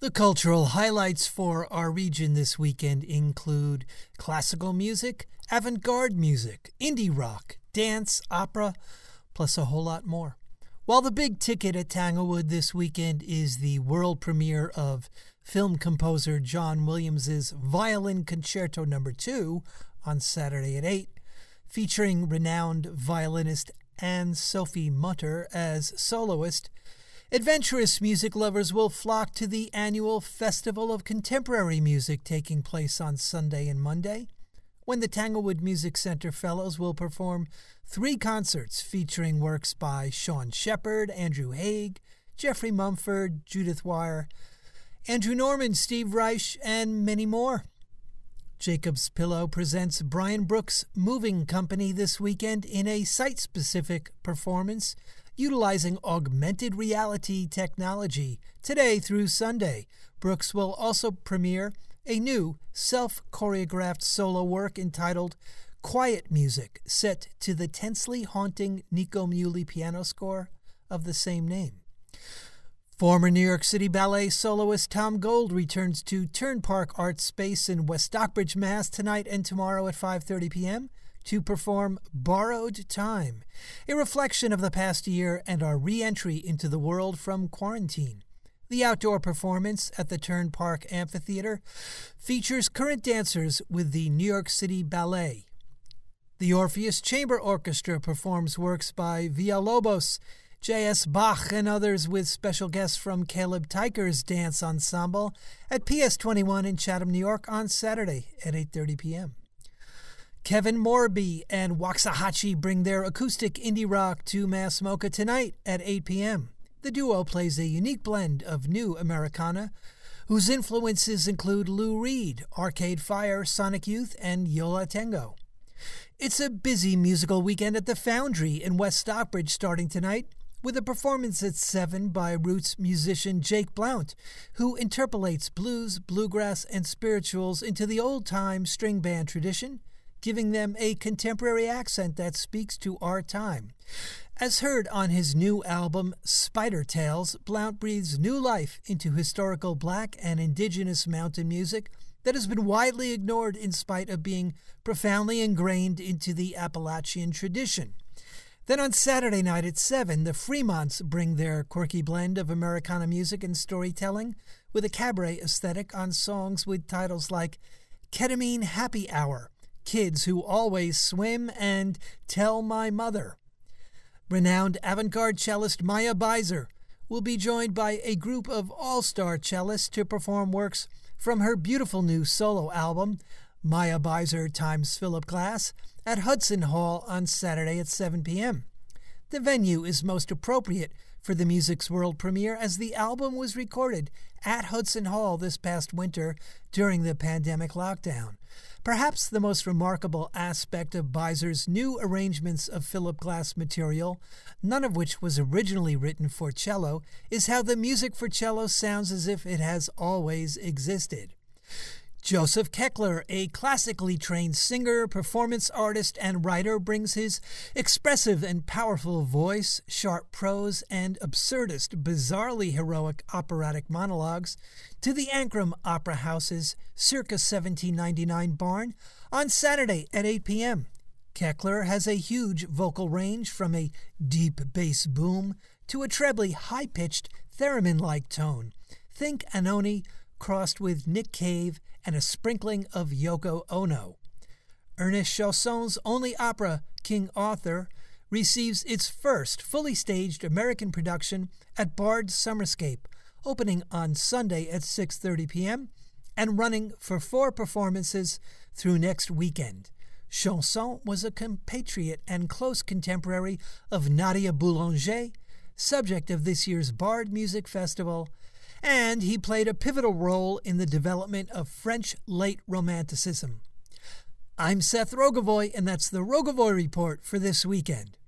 The cultural highlights for our region this weekend include classical music, avant-garde music, indie rock, dance, opera, plus a whole lot more. While the big ticket at Tanglewood this weekend is the world premiere of film composer John Williams' Violin Concerto No. 2 on Saturday at 8, featuring renowned violinist Anne-Sophie Mutter as soloist, adventurous music lovers will flock to the annual Festival of Contemporary Music taking place on Sunday and Monday, when the Tanglewood Music Center Fellows will perform 3 concerts featuring works by Sean Shepard, Andrew Haig, Jeffrey Mumford, Judith Wire, Andrew Norman, Steve Reich, and many more. Jacob's Pillow presents Brian Brooks' Moving Company this weekend in a site-specific performance utilizing augmented reality technology today through Sunday. Brooks will also premiere a new self-choreographed solo work entitled Quiet Music, set to the tensely haunting Nico Muhly piano score of the same name. Former New York City Ballet soloist Tom Gold returns to Turnpark Art Space in West Stockbridge, Mass. Tonight and tomorrow at 5:30 p.m. to perform Borrowed Time, a reflection of the past year and our re-entry into the world from quarantine. The outdoor performance at the Turnpark Amphitheater features current dancers with the New York City Ballet. The Orpheus Chamber Orchestra performs works by Villalobos, J.S. Bach, and others with special guests from Caleb Teicher's Dance Ensemble at PS 21 in Chatham, New York on Saturday at 8:30 p.m. Kevin Morby and Waxahachie bring their acoustic indie rock to Mass Mocha tonight at 8 p.m. The duo plays a unique blend of new Americana, whose influences include Lou Reed, Arcade Fire, Sonic Youth, and Yo La Tengo. It's a busy musical weekend at the Foundry in West Stockbridge starting tonight, with a performance at 7 by roots musician Jake Blount, who interpolates blues, bluegrass, and spirituals into the old-time string band tradition, giving them a contemporary accent that speaks to our time. As heard on his new album, Spider Tales, Blount breathes new life into historical black and indigenous mountain music that has been widely ignored in spite of being profoundly ingrained into the Appalachian tradition. Then on Saturday night at 7, the Fremonts bring their quirky blend of Americana music and storytelling with a cabaret aesthetic on songs with titles like Ketamine Happy Hour, Kids Who Always Swim, and Tell My Mother. Renowned avant-garde cellist Maya Beiser will be joined by a group of all-star cellists to perform works from her beautiful new solo album, Maya Beiser x Philip Glass, at Hudson Hall on Saturday at 7 p.m. The venue is most appropriate for the music's world premiere as the album was recorded at Hudson Hall this past winter during the pandemic lockdown. Perhaps the most remarkable aspect of Beiser's new arrangements of Philip Glass material, none of which was originally written for cello, is how the music for cello sounds as if it has always existed. Joseph Keckler, a classically trained singer, performance artist, and writer, brings his expressive and powerful voice, sharp prose, and absurdist, bizarrely heroic operatic monologues to the Ancram Opera House's circa 1799 barn on Saturday at 8 p.m. Keckler has a huge vocal range from a deep bass boom to a trebly high-pitched theremin-like tone. Think Anoni crossed with Nick Cave and a sprinkling of Yoko Ono. Ernest Chausson's only opera, King Arthur, receives its first fully staged American production at Bard's Summerscape, opening on Sunday at 6:30 p.m. and running for 4 performances through next weekend. Chausson was a compatriot and close contemporary of Nadia Boulanger, subject of this year's Bard Music Festival, and he played a pivotal role in the development of French late Romanticism. I'm Seth Rogovoy, and that's the Rogovoy Report for this weekend.